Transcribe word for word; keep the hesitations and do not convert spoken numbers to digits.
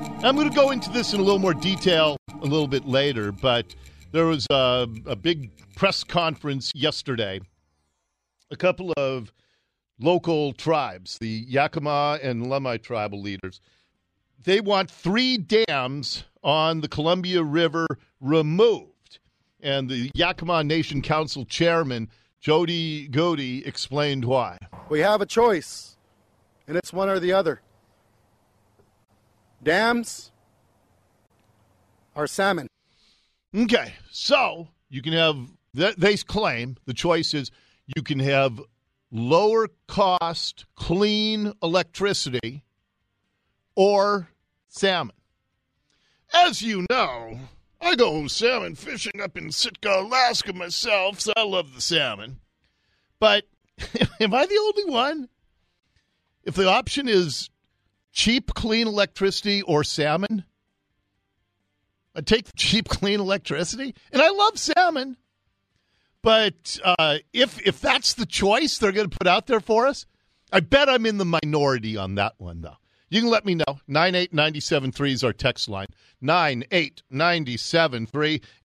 I'm going to go into this in a little more detail a little bit later, but there was a, a big press conference yesterday. A couple of local tribes, the Yakima and Lemhi tribal leaders, they want three dams on the Columbia River removed. And the Yakima Nation Council chairman, Jody Godey, explained why. We have a choice, and it's one or the other. Dams or salmon. Okay, so you can have, they claim the choice is you can have lower cost, clean electricity or salmon. As you know, I go salmon fishing up in Sitka, Alaska myself, so I love the salmon. But am I the only one? If the option is cheap, clean electricity or salmon, I take the cheap, clean electricity. And I love salmon. But uh, if if that's the choice they're going to put out there for us, I bet I'm in the minority on that one, though. You can let me know. nine eight nine seven three is our text line. nine eight nine seven three.